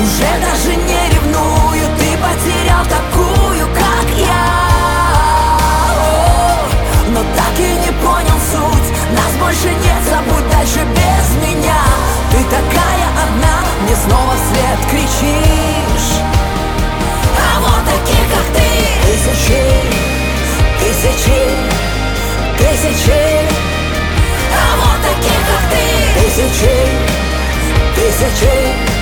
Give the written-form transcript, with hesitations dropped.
Уже даже не ревную, ты потерял такую, как я. Но так и не понял суть, нас больше нет, забудь дальше без меня. Ты такая одна, мне снова вслед кричишь. А вот таких, как ты, тысячи, тысячи, тысячи. А вот таких, как ты, тысячи, тысячи.